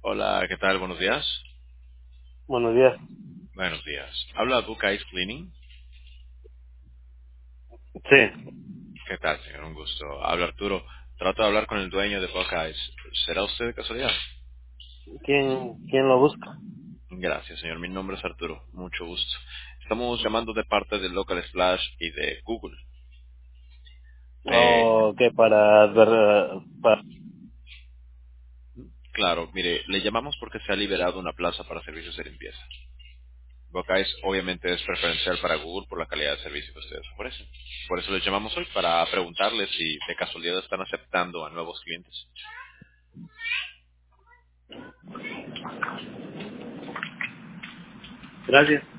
Hola, ¿qué tal? Buenos días. Buenos días. Buenos días. Habla Buckeyes Cleaning. Sí. ¿Qué tal, señor? Un gusto. Habla Arturo. Trato de hablar con el dueño de Buckeyes. ¿Será usted de casualidad? ¿Quién lo busca? Gracias, señor. Mi nombre es Arturo. Mucho gusto. Estamos llamando de parte de Local Splash y de Google. Eh, ¿O qué para... claro, mire, le llamamos porque se ha liberado una plaza para servicios de limpieza. Buckeyes obviamente es preferencial para Google por la calidad de servicio que ustedes ofrecen. Por eso les llamamos hoy para preguntarles si de casualidad están aceptando a nuevos clientes. Gracias.